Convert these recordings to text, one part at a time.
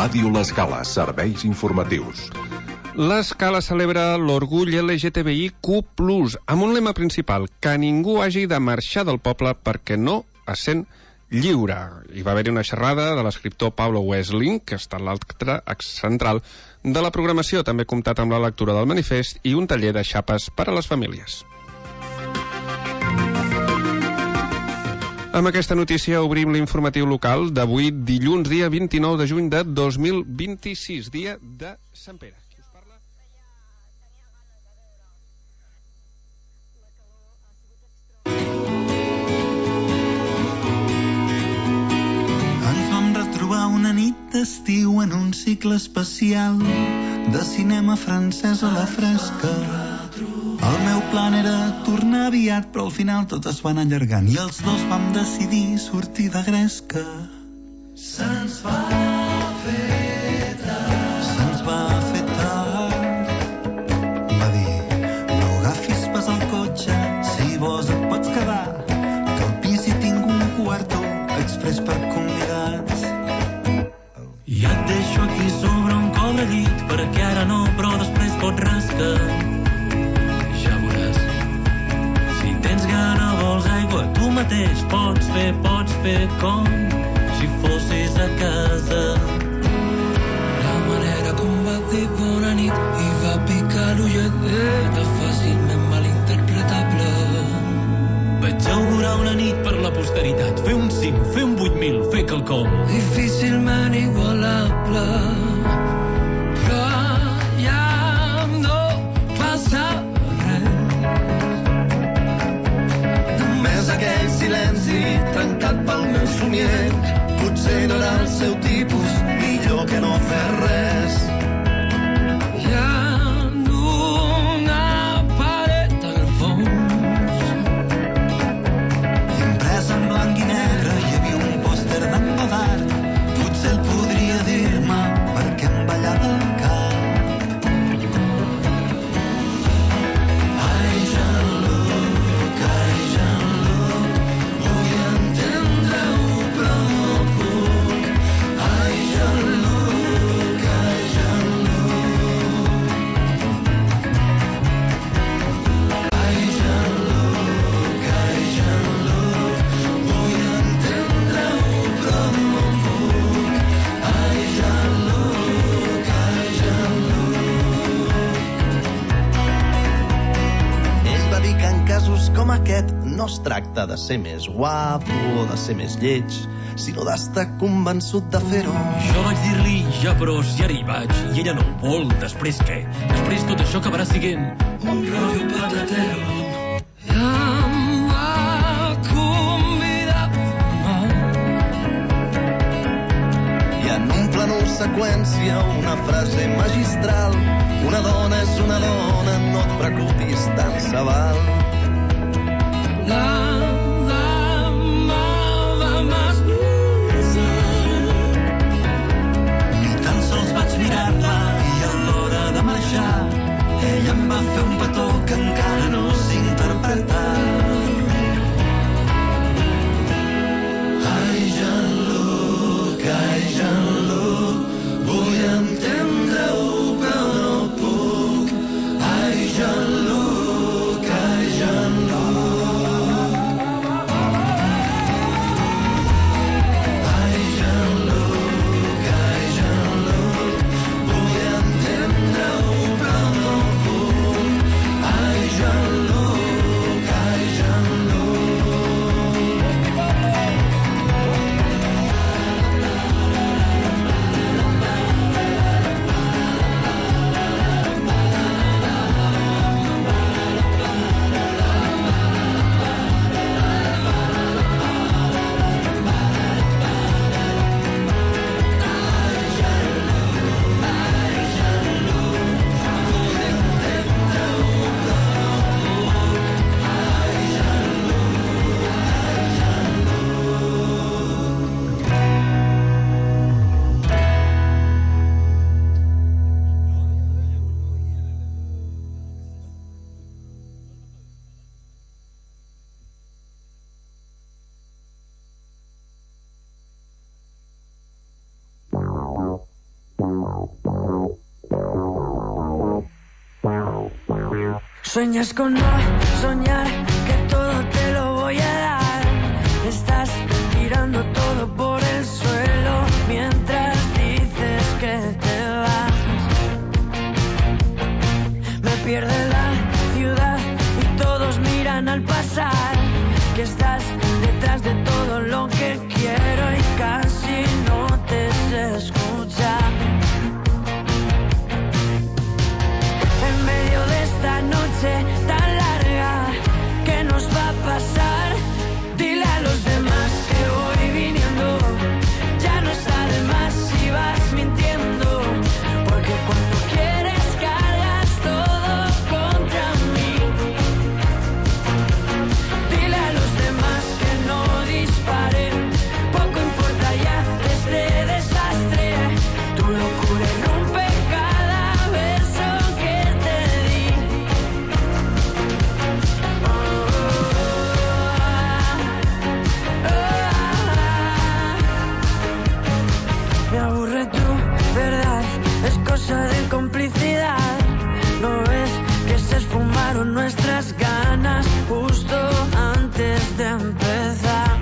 Ràdio L'Escala, serveis informatius. L'Escala celebra l'orgull LGTBIQ+, amb un lema principal, que ningú hagi de marxar del poble perquè no es sent lliure. Hi va haver-hi una xerrada de l'escriptor Pablo Wessling, que està a l'altre axe central de la programació, també comptat amb la lectura del manifest i un taller de xapes per a les famílies. Amb aquesta notícia obrim l'informatiu local d'avui, dilluns, dia 29 de juny de 2026, dia de Sant Pere. Qui us parla? Ens vam retrobar una nit d'estiu en un cicle especial de cinema francès a la fresca. El meu plan era tornar aviat, però al final tot es va anar allargant i els dos vam decidir sortir de gresca. Se'ns va fer tard. Va dir, no agafis pas el cotxe, si vols et pots quedar, que al pis hi tinc un quarto express per convidats. I et deixo aquí sobre un cobre llit, perquè ara no, però després pots rascar. Tu mateix pots fer com si fossis a casa. La manera com va dir bona nit i va picar l'ullet era fàcilment malinterpretable. Vaig augurar una nit per la posteritat, fer un 5, fer un 8.000, fer quelcom difícilment igualable, però ja no passa. Aquell silenci trencat pel meu somiat, potser no era el seu tipus, millor que no fer res. Hi ha una paret al fons, impresa en blanc i negre hi havia un pòster d'en Godard, potser el podria dir-me perquè em ballava el cap. Com aquest no es tracta de ser més guapo o de ser més lleig, sinó d'estar convençut de fer-ho. Jo vaig dir-li, ja però si ara hi vaig, i ella no ho vol, després què? Després tot això acabarà siguent un rotllo patatero. Em va convidar i en un planur seqüència una frase magistral: una dona és una dona, no et preocupis, tant se val. La dama va m'esmorzar. Ni tan sols vaig mirar-la i a l'hora de marxar ella em va fer un petó que encara no sé interpretar. Ai, Jean-Luc, vull entendre-ho però no puc. Ai, Jean-Luc, ai, Jean-Luc. Jean-Luc, Sueñas con no soñar, que todo te lo voy a dar. Estás tirando todo por el suelo mientras dices que te vas. Me pierde la ciudad y todos miran al pasar, que estás detrás de todo lo que quiero y casi no te sé escuchar. En medio de esta noche tan larga, ¿qué nos va a pasar? Dile a los demás que voy viniendo, ya no está de más si vas mintiendo, porque cuando quieres cargas todo contra mí. Dile a los demás que no disparen, poco importa ya este desastre, tu locura irrumpe cada beso que te di. Me aburre tu verdad, es cosa de complicidad. ¿No ves que se esfumaron nuestras ganas justo antes de empezar?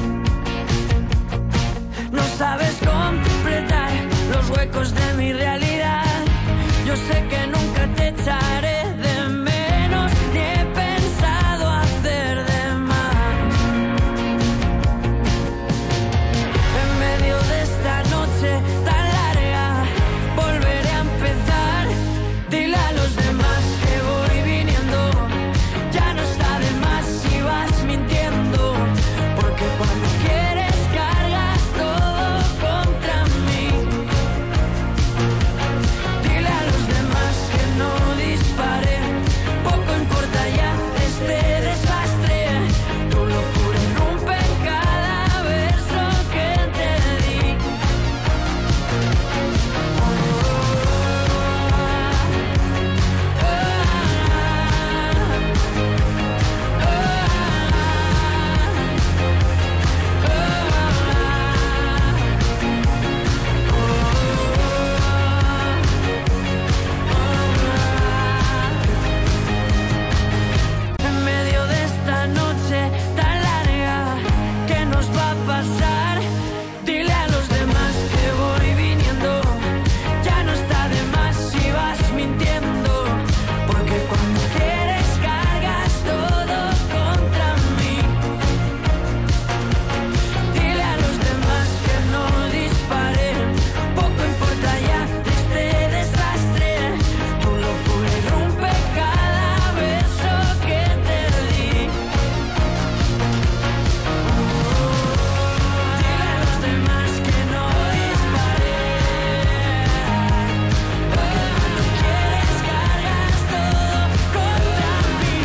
No sabes completar los huecos de mi realidad. Yo sé que nunca te echaré de menos, ni he pensado hacer de más. En medio de esta noche tan larga, volveré a empezar. Dile a los demás que voy viniendo, ya no está de más si vas mintiendo, porque cuando quieres cargas todo contra mí. Dile a los demás que no disparen, poco importa ya este desastre, tu locura irrumpe cada verso que te di. En medio de esta noche tan larga, ¿qué nos va a pasar? Dile a los demás que voy viniendo, ya no está de más si vas mintiendo, porque cuando quieres cargas todo contra mí. Dile a los demás que no disparen, poco importa ya este desastre, tu locura irrumpe cada beso que te di. Dile a los demás que no disparen, porque cuando quieres cargas todo contra mí.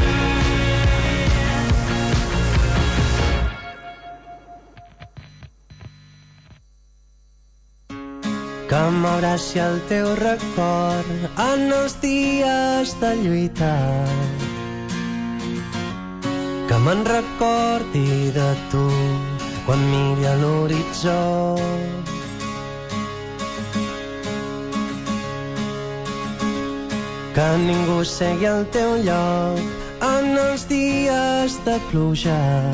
Que m'abraci el teu record en els dies de lluitar, que me'n recordi de tu quan miri a l'horitzó, que ningú segui al teu lloc en els dies de pluja,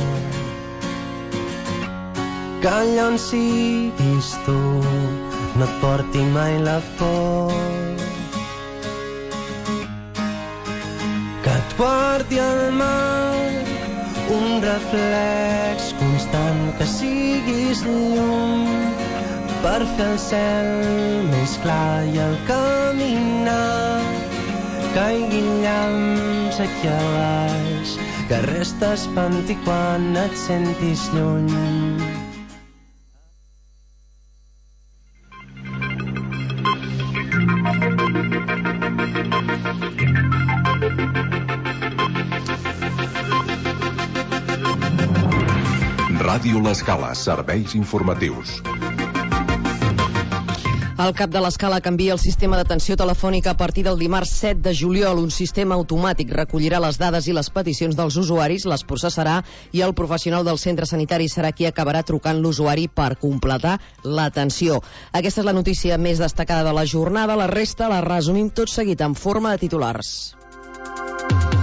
que allà on siguis tu no et porti mai la por, que et guardi el mar, un reflex constant, que siguis llum per fer el cel més clar i al caminar caiguin llamps aquí a baix, que res t'espanti quan et sentis lluny. Ràdio L'Escala, serveis informatius. El cap de l'Escala canvia el sistema d'atenció telefònica a partir del dimarts 7 de juliol. Un sistema automàtic recollirà les dades i les peticions dels usuaris, les processarà i el professional del centre sanitari serà qui acabarà trucant l'usuari per completar l'atenció. Aquesta és la notícia més destacada de la jornada. La resta la resumim tot seguit en forma de titulars.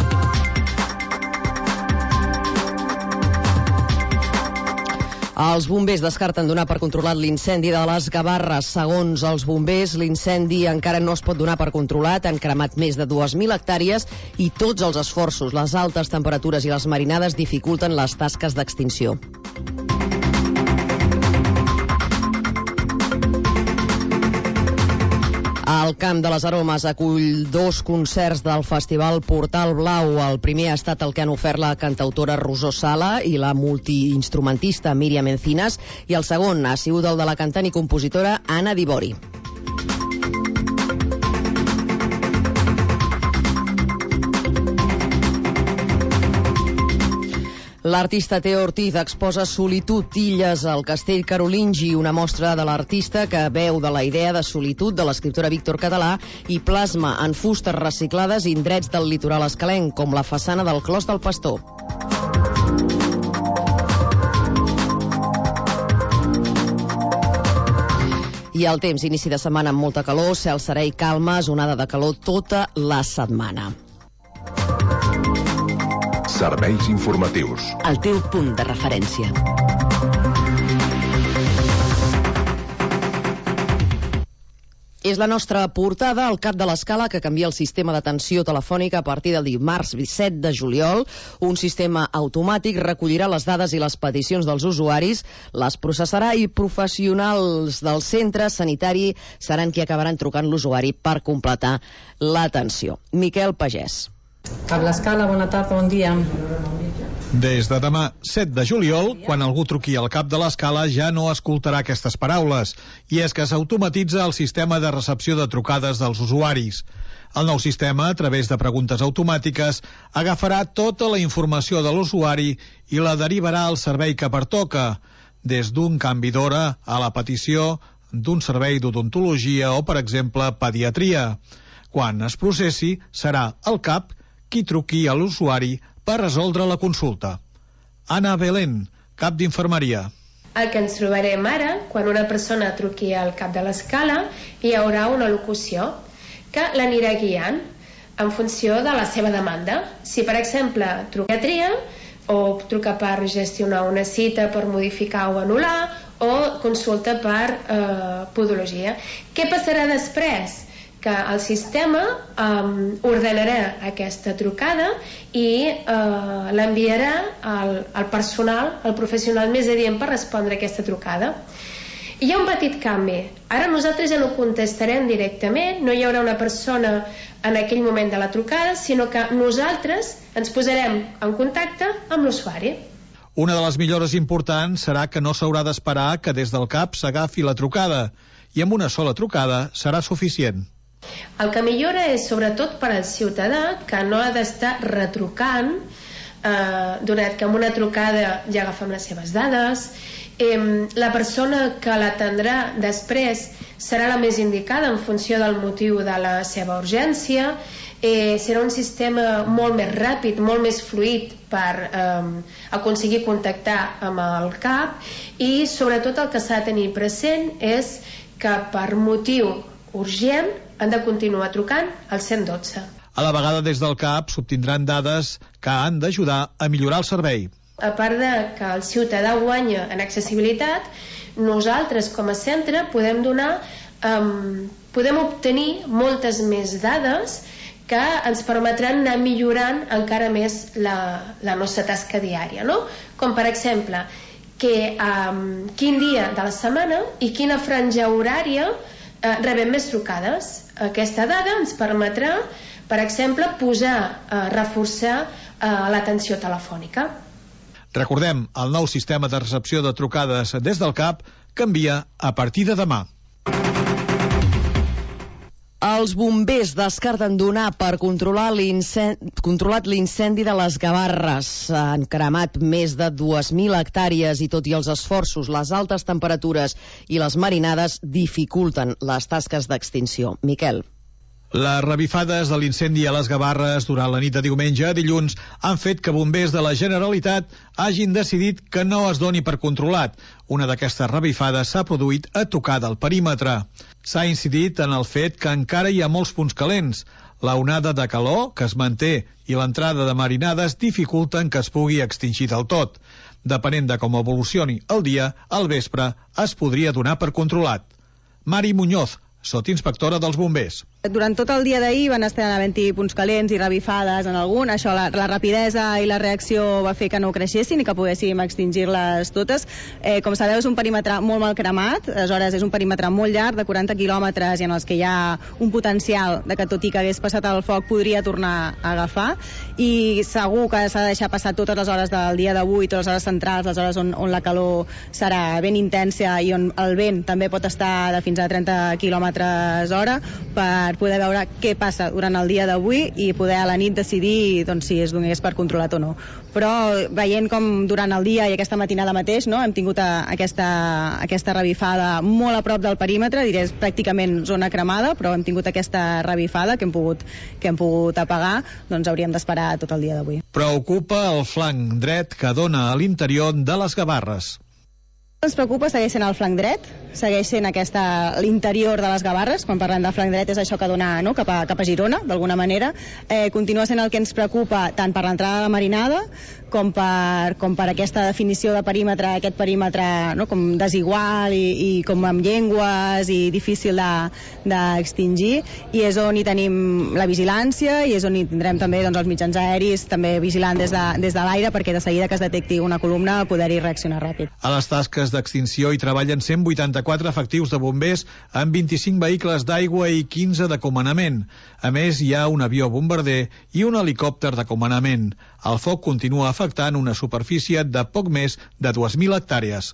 Els bombers descarten donar per controlat l'incendi de les Gavarres. Segons els bombers, l'incendi encara no es pot donar per controlat. Han cremat més de 2.000 hectàrees i tots els esforços, les altes temperatures i les marinades dificulten les tasques d'extinció. El Camp de les Aromes acull 2 concerts del Festival Portal Blau. El primer ha estat el que han ofert la cantautora Rosó Sala i la multiinstrumentista Míriam Encinas, i el segon ha sigut el de la cantant i compositora Anna Dibori. L'artista Teo Ortiz exposa Solitud, Illes al Castell Carolingi, una mostra de l'artista que beu de la idea de solitud de l'escriptora Víctor Català i plasma en fustes reciclades indrets del litoral escalenc, com la façana del Clos del Pastor. I el temps, inici de setmana amb molta calor, cel serè i calmes, onada de calor tota la setmana. Serveis informatius. El teu punt de referència. És la nostra portada al cap de l'escala que canvia el sistema d'atenció telefònica a partir del dimarts 7 de juliol. Un sistema automàtic recollirà les dades i les peticions dels usuaris, les processarà i professionals del centre sanitari seran qui acabaran trucant l'usuari per completar l'atenció. Miquel Pagès. Cap l'escala, bona tarda, bon dia. Des de demà 7 de juliol, quan algú truqui al cap de l'escala ja no escoltarà aquestes paraules, i és que s'automatitza el sistema de recepció de trucades dels usuaris. El nou sistema, a través de preguntes automàtiques, agafarà tota la informació de l'usuari i la derivarà al servei que pertoca, des d'un canvi d'hora a la petició d'un servei d'odontologia o, per exemple, pediatria. Quan es processi, serà el CAP qui truqui a l'usuari per resoldre la consulta. Anna Belén, cap d'infermeria. El que ens trobarem ara, quan una persona truqui al cap de l'escala, hi haurà una locució que l'anirà guiant en funció de la seva demanda. Si, per exemple, truca a tria, o truca per gestionar una cita, per modificar o anul·lar, o consulta per podologia. Què passarà després? Que el sistema ordenarà aquesta trucada i l'enviarà al personal, al professional més adient per respondre a aquesta trucada. Hi ha un petit canvi. Ara nosaltres ja no contestarem directament, no hi haurà una persona en aquell moment de la trucada, sinó que nosaltres ens posarem en contacte amb l'usuari. Una de les millores importants serà que no s'haurà d'esperar que des del CAP s'agafi la trucada, i amb una sola trucada serà suficient. El que millora és sobretot per al ciutadà, que no ha d'estar retrucant, donat que amb una trucada ja agafem les seves dades. La persona que l'atendrà després serà la més indicada en funció del motiu de la seva urgència. Serà un sistema molt més ràpid, molt més fluid per aconseguir contactar amb el CAP, i sobretot el que s'ha de tenir present és que per motiu urgent han de continuar trucant al 112. A la vegada, des del CAP s'obtindran dades que han d'ajudar a millorar el servei. A part de que el ciutadà guanya en accessibilitat, nosaltres com a centre podem obtenir moltes més dades que ens permetran anar millorant encara més la nostra tasca diària, no? Com per exemple, quin dia de la setmana i quina franja horària rebem més trucades. Aquesta dada ens permetrà, per exemple, reforçar l'atenció telefònica. Recordem, el nou sistema de recepció de trucades des del CAP canvia a partir de demà. Els bombers descarten donar per controlat l'incendi de les Gavarres. Han cremat més de 2.000 hectàrees i tot i els esforços, les altes temperatures i les marinades dificulten les tasques d'extinció. Miquel. Les revifades de l'incendi a les Gavarres durant la nit de diumenge a dilluns han fet que bombers de la Generalitat hagin decidit que no es doni per controlat. Una d'aquestes revifades s'ha produït a tocar del perímetre. S'ha incidit en el fet que encara hi ha molts punts calents. La onada de calor, que es manté, i l'entrada de marinades dificulten que es pugui extingir del tot. Depenent de com evolucioni el dia, al vespre es podria donar per controlat. Mari Muñoz, sotinspectora dels bombers. Durant tot el dia d'ahir van estar havent-hi punts calents i revifades en algun. Això, la rapidesa i la reacció va fer que no creixessin i que poguéssim extingir-les totes. Com sabeu, és un perímetre molt mal cremat, aleshores és un perímetre molt llarg, de 40 quilòmetres, i en els que hi ha un potencial de que, tot i que hagués passat el foc, podria tornar a agafar. I segur que s'ha de deixar passar totes les hores del dia d'avui, totes les hores centrals, les hores on la calor serà ben intensa i on el vent també pot estar de fins a 30 quilòmetres hora, per poder veure què passa durant el dia d'avui i poder a la nit decidir si es donés per controlat o no. Però veient com durant el dia i aquesta matinada mateix hem tingut aquesta revifada molt a prop del perímetre, diré pràcticament zona cremada, però hem tingut aquesta revifada que hem pogut apagar, doncs hauríem d'esperar tot el dia d'avui. Preocupa el flanc dret que dona a l'interior de les Gavarres. Ens preocupa, segueix sent el flanc dret, segueix sent l'interior de les Gavarres. Quan parlem de flanc dret és això que dona cap a Girona, d'alguna manera. Continua sent el que ens preocupa tant per l'entrada de la marinada com per aquesta definició de perímetre, aquest perímetre com desigual i com amb llengües i difícil d'extingir, i és on hi tenim la vigilància i és on hi tindrem també els mitjans aeris també vigilant des de l'aire, perquè de seguida que es detecti una columna poder-hi reaccionar ràpid. A les tasques d'extinció hi treballen 184 efectius de bombers amb 25 vehicles d'aigua i 15 de comandament. A més, hi ha un avió bombarder i un helicòpter de comandament. El foc continua afectant una superfície de poc més de 2.000 hectàrees.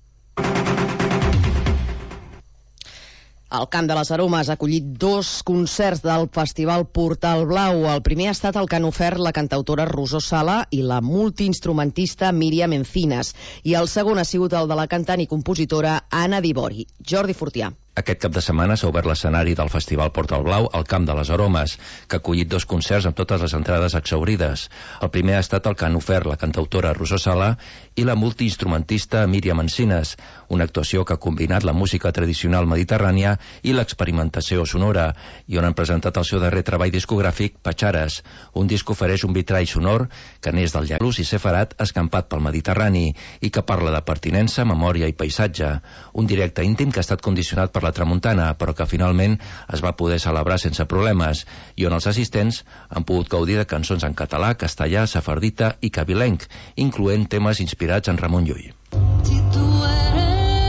El Camp de les Aromes ha acollit 2 concerts del Festival Portal Blau. El primer ha estat el que han ofert la cantautora Rosó Sala i la multiinstrumentista Míriam Encinas. I el segon ha sigut el de la cantant i compositora Anna Dibori. Jordi Fortià. Aquest cap de setmana s'ha obert l'escenari del Festival Portal Blau al Camp de les Aromes, que ha acollit 2 concerts amb totes les entrades exhaurides. El primer ha estat el que han ofert la cantautora Rosó Sala i la multiinstrumentista Míriam Encinas, una actuació que ha combinat la música tradicional mediterrània i l'experimentació sonora, i on han presentat el seu darrer treball discogràfic, Patxares. Un disc ofereix un vitrall sonor que neix del llac i sefarat escampat pel Mediterrani i que parla de pertinença, memòria i paisatge. Un directe íntim que ha estat condicionat per la tramuntana, però que finalment es va poder celebrar sense problemes, i on els assistents han pogut gaudir de cançons en català, castellà, sefardita i cabilenc, incloent temes inspirats en Ramon Llull. Si tu eres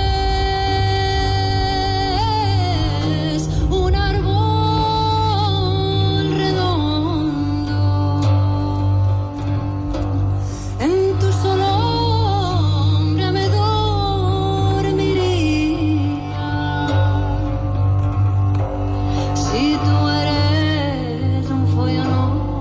un árbol redondo, en tu sombra me dormiría. Si tú eres un follón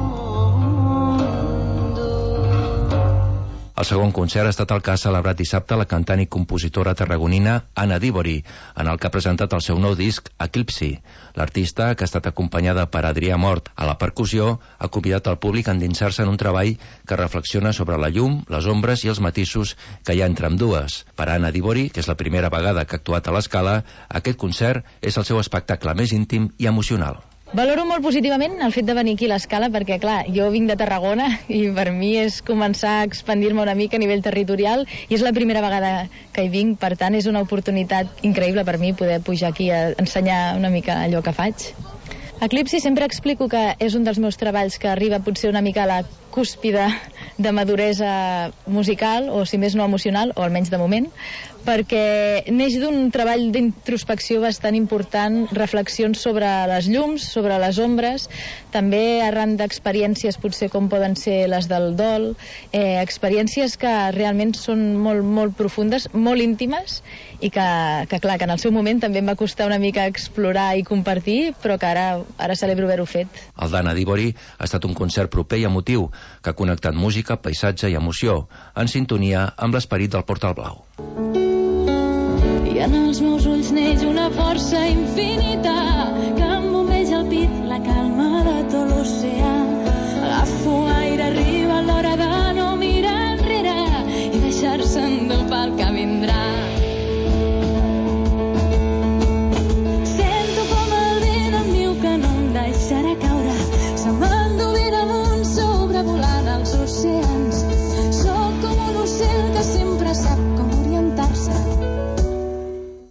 hondo. El segon concert ha estat el que ha celebrat dissabte la cantant i compositora tarragonina Anna Dibori, en el que ha presentat el seu nou disc Eclipsi. L'artista, que ha estat acompanyada per Adrià Mort a la percussió, ha convidat el públic a endinsar-se en un treball que reflexiona sobre la llum, les ombres i els matisos que hi ha entre ambdues. Per a Anna Dibori, que és la primera vegada que ha actuat a l'Escala, aquest concert és el seu espectacle més íntim i emocional. Valoro molt positivament el fet de venir aquí a l'Escala perquè, clar, jo vinc de Tarragona i per mi és començar a expandir-me una mica a nivell territorial i és la primera vegada que hi vinc, per tant és una oportunitat increïble per mi poder pujar aquí a ensenyar una mica allò que faig. Eclipsi sempre explico que és un dels meus treballs que arriba potser una mica a la cúspide de maduresa musical, o si més no emocional, o almenys de moment, perquè neix d'un treball d'introspecció bastant important, reflexions sobre les llums, sobre les ombres, també arran d'experiències potser com poden ser les del dol, experiències que realment són molt, molt profundes, molt íntimes, i que clar, que en el seu moment també em va costar una mica explorar i compartir, però que ara celebro haver-ho fet. El d'Anna Dibori ha estat un concert proper i emotiu, que ha connectat música, paisatge i emoció, en sintonia amb l'esperit del Portal Blau. I en els meus ulls neix una força infinita que em bombeja al pit la calma de tot l'oceà. Agafo aire, arriba l'hora de no mirar enrere i deixar-se endur pel que vindrà. Sento com el vent em diu que no em deixarà caure.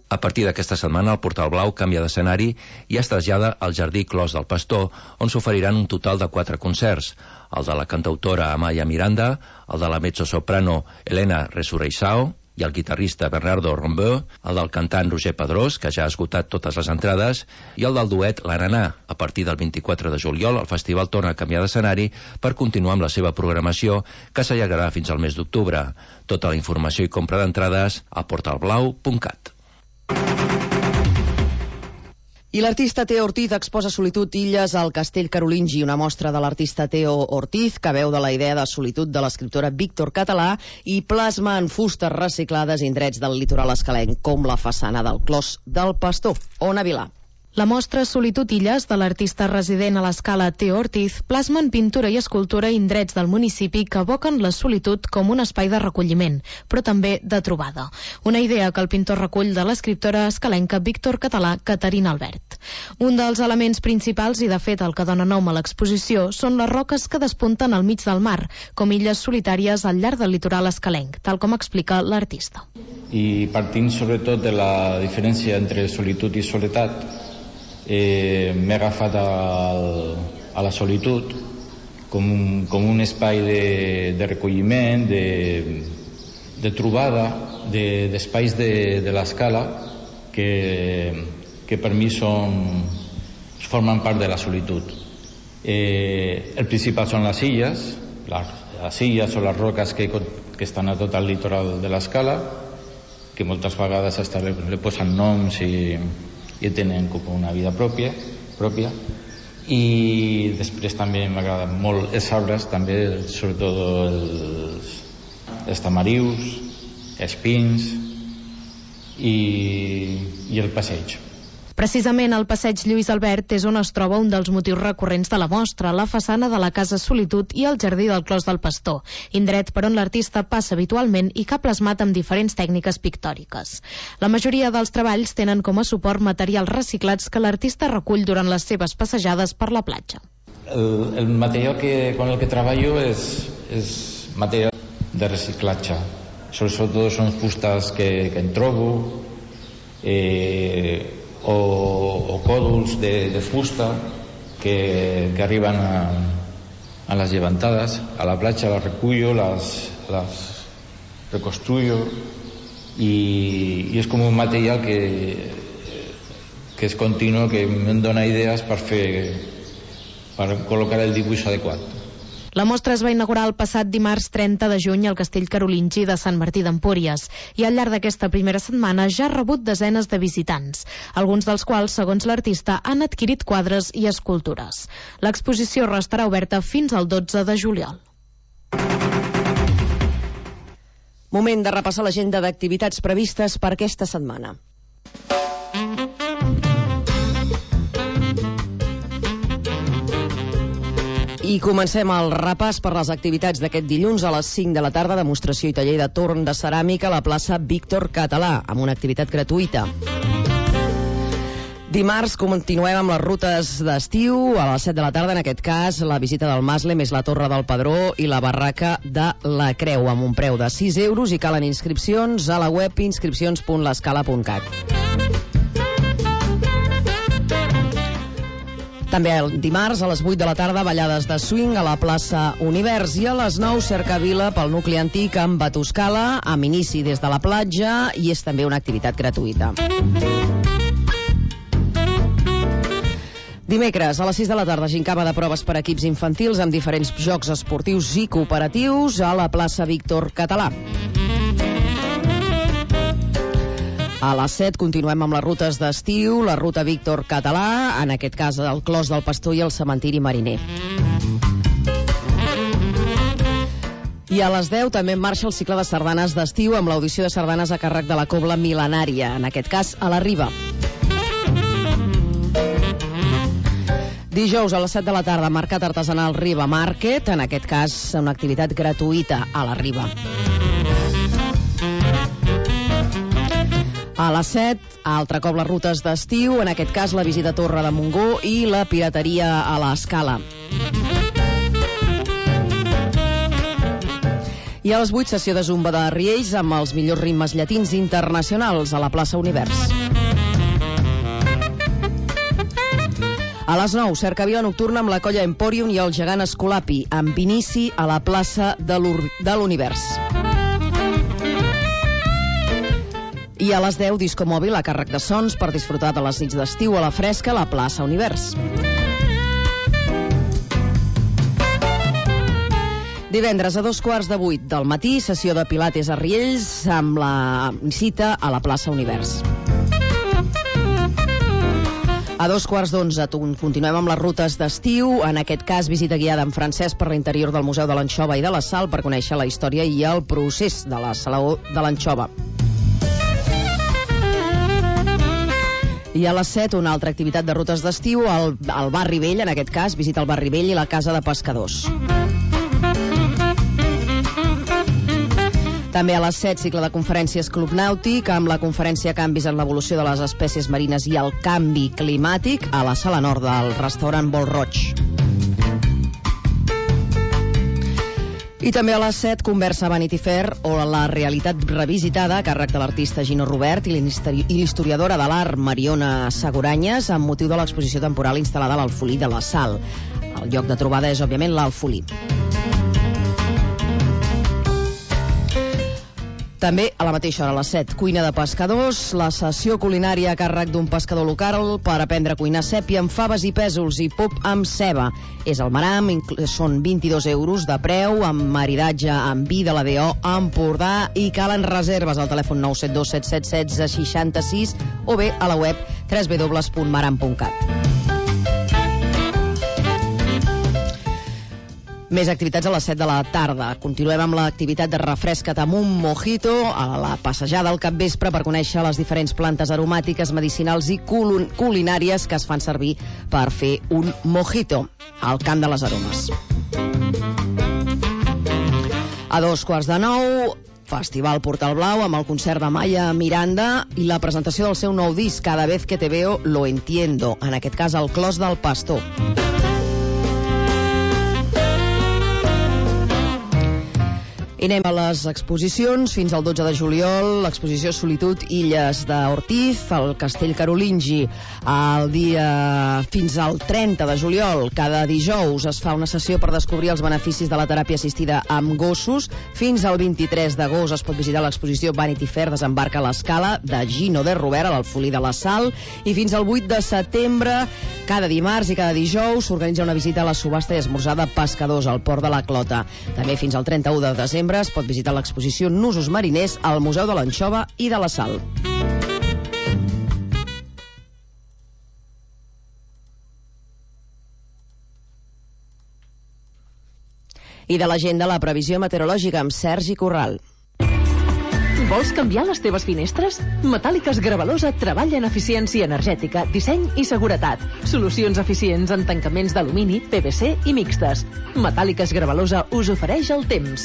A partir d'aquesta setmana, el Portal Blau canvia d'escenari i es trasllada al Jardí Clos del Pastor, on s'oferiran un total de 4 concerts. El de la cantautora Amaya Miranda, el de la mezzosoprano Elena Resurreisao i el guitarrista Bernardo Rombeu, el del cantant Roger Pedrós, que ja ha esgotat totes les entrades, i el del duet l'Ananà. A partir del 24 de juliol, el festival torna a canviar d'escenari per continuar amb la seva programació, que s'allargarà fins al mes d'octubre. Tota la informació i compra d'entrades a portalblau.cat. I l'artista Teo Ortiz exposa Solitud Illes al Castell Carolingi, una mostra de l'artista Teo Ortiz que veu de la idea de solitud de l'escriptora Víctor Català i plasma en fustes reciclades indrets del litoral escalenc, com la façana del Clos del Pastor. Ona Vilà. La mostra Solitud Illes, de l'artista resident a l'Escala Teo Ortiz, plasma en pintura i escultura indrets del municipi que evoquen la solitud com un espai de recolliment, però també de trobada. Una idea que el pintor recull de l'escriptora escalenca Víctor Català, Caterina Albert. Un dels elements principals, i de fet el que dona nom a l'exposició, són les roques que despunten al mig del mar, com illes solitàries al llarg del litoral escalenc, tal com explica l'artista. I partint sobretot de la diferència entre solitud i soledat, m'he agafat a la solitud com un espai de recolliment, de trobada, d'espais de l'escala que per mi formen part de la solitud. El principal són les illes o les roques que estan a tot el litoral de l'escala, que moltes vegades hasta le posen noms i tenen com una vida pròpia, i després també m'agraden molt els arbres, també sobretot els tamarius, els pins i el passeig. Precisament el passeig Lluís Albert és on es troba un dels motius recurrents de la mostra, la façana de la Casa Solitud i el Jardí del Clos del Pastor, indret per on l'artista passa habitualment i que ha plasmat amb diferents tècniques pictòriques. La majoria dels treballs tenen com a suport materials reciclats que l'artista recull durant les seves passejades per la platja. El material con el que treballo és material de reciclatge. Sobretot són fustes que en trobo, o còdols de fusta que arriben a les llevantades a la platja, les recullo, les reconstruyo i és com un material que és continu, que em dona idees per col·locar el dibuix adequat. La mostra es va inaugurar el passat dimarts 30 de juny al Castell Carolingi de Sant Martí d'Empúries i al llarg d'aquesta primera setmana ja ha rebut desenes de visitants, alguns dels quals, segons l'artista, han adquirit quadres i escultures. L'exposició restarà oberta fins al 12 de juliol. Moment de repassar l'agenda d'activitats previstes per aquesta setmana. I comencem el repàs per les activitats d'aquest dilluns a les 5 de la tarda, demostració i taller de torn de ceràmica a la plaça Víctor Català, amb una activitat gratuïta. Dimarts continuem amb les rutes d'estiu, a les 7 de la tarda, en aquest cas, la visita del Masle més la Torre del Pedró i la barraca de la Creu, amb un preu de 6 euros i calen inscripcions a la web inscripcions.l'escala.cat. També el dimarts a les 8 de la tarda, ballades de swing a la plaça Univers, i a les 9 cercavila pel nucli antic amb Batuscala, amb inici des de la platja, i és també una activitat gratuïta. Dimecres, a les 6 de la tarda, gincama de proves per equips infantils amb diferents jocs esportius i cooperatius a la plaça Víctor Català. A les 7 continuem amb les rutes d'estiu, la ruta Víctor Català, en aquest cas el Clos del Pastor i el cementiri mariner. I a les 10 també en marxa el cicle de sardanes d'estiu amb l'audició de sardanes a càrrec de la Cobla Mil·lenària, en aquest cas a la Riba. Dijous a les 7 de la tarda, Mercat Artesanal Riba Market, en aquest cas una activitat gratuïta a la Riba. A les 7, altre cop les rutes d'estiu, en aquest cas la visita a Torre de Montgó i la pirateria a l'Escala. I a les 8, sessió de zumba de Riells amb els millors ritmes llatins internacionals a la plaça Univers. A les 9, cercavila nocturna amb la colla Emporium i el gegant Escolapi, amb inici a la plaça de l'Univers. I a les 10, disco mòbil a càrrec de Sons per disfrutar de les nits d'estiu a la fresca a la plaça Univers. Divendres a 7:15 del matí, sessió de Pilates a Riells amb la cita a la plaça Univers. A 2:15 continuem amb les rutes d'estiu, en aquest cas visita guiada en francès per l'interior del Museu de l'Anxova i de la Sal per conèixer la història i el procés de la salaó de l'anxova. I a les 7, una altra activitat de rutes d'estiu al Barri Vell, en aquest cas visita el Barri Vell i la Casa de Pescadors. També a les 7, cicle de conferències Club Nàutic, amb la conferència Canvis en l'evolució de les espècies marines i el canvi climàtic a la sala nord del restaurant Bol Roig. I també a les 7, conversa Vanity Fair o la realitat revisitada a càrrec de l'artista Gino Robert i l'historiadora de l'art Mariona Seguranyes amb motiu de l'exposició temporal instal·lada a l'Alfolí de la Sal. El lloc de trobada és, òbviament, l'Alfolí. També a la mateixa hora, a les 7, cuina de pescadors, la sessió culinària a càrrec d'un pescador local per aprendre a cuinar sèpia amb faves i pèsols i pop amb ceba. És el Maram, són 22 euros de preu, amb maridatge amb vi de la DO Empordà i calen reserves al telèfon 972 77 16 66 o bé a la web www.maram.cat. Més activitats a les 7 de la tarda. Continuem amb l'activitat de refresca't amb un mojito a la passejada al capvespre per conèixer les diferents plantes aromàtiques, medicinals i culinàries que es fan servir per fer un mojito al Camp de les Aromes. A 8:45, Festival Portal Blau amb el concert de Maya Miranda i la presentació del seu nou disc Cada vez que te veo lo entiendo, en aquest cas al Clos del Pastor. I anem a les exposicions. Fins al 12 de juliol, l'exposició Solitud Illes d'Ortiz, al Castell Carolingi. El dia fins al 30 de juliol, cada dijous, es fa una sessió per descobrir els beneficis de la teràpia assistida amb gossos. Fins al 23 d'agost es pot visitar l'exposició Vanity Fair Desembarca a l'Escala de Gino de Robert a l'Alfolí de la Sal. I fins al 8 de setembre, cada dimarts i cada dijous, s'organitza una visita a la subhasta i esmorzar de pescadors al Port de la Clota. També fins al 31 de desembre es pot visitar l'exposició Nusos Mariners al Museu de l'Anxova i de la Sal. I de l'agenda, la previsió meteorològica amb Sergi Corral. Vols canviar les teves finestres? Metàl·liques Gravalosa treballa en eficiència energètica, disseny i seguretat. Solucions eficients en tancaments d'alumini, PVC i mixtes. Metàl·liques Gravalosa us ofereix el temps.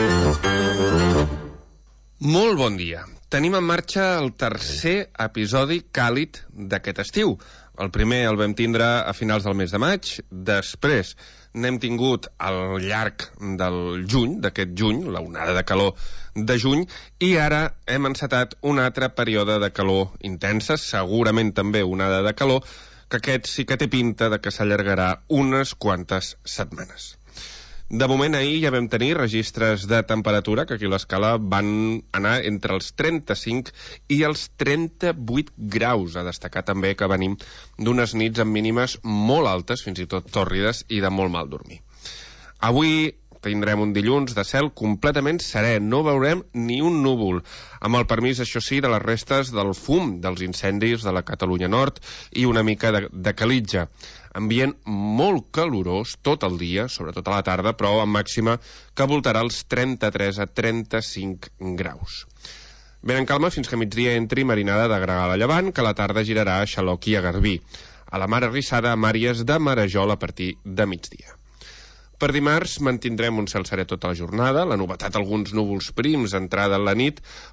Molt bon dia. Tenim en marxa el tercer episodi càlid d'aquest estiu. El primer el vam tindre a finals del mes de maig. Després n'hem tingut al llarg del juny, d'aquest juny, la onada de calor de juny, i ara hem encetat un altre període de calor intensa, segurament també onada de calor, que aquest sí que té pinta de que s'allargarà unes quantes setmanes. De moment, ahir ja vam tenir registres de temperatura que aquí a l'Escala van anar entre els 35 i els 38 graus. A destacar també que venim d'unes nits amb mínimes molt altes, fins i tot tòrrides i de molt mal dormir. Avui tindrem un dilluns de cel completament serè, no veurem ni un núvol, amb el permís, això sí, de les restes del fum dels incendis de la Catalunya Nord i una mica de calitja. Ambient molt calorós tot el dia, sobretot a la tarda, però amb màxima que voltarà els 33 a 35 graus. Ben en calma fins que migdia entri marinada de Gregal a llevant, que a la tarda girarà a Xaloc i a Garbí. A la mar arrissada amb àrees de marejol a partir de migdia. Per dimarts mantindrem un cel serè tota la jornada, la novetat alguns núvols prims entrada en la nit,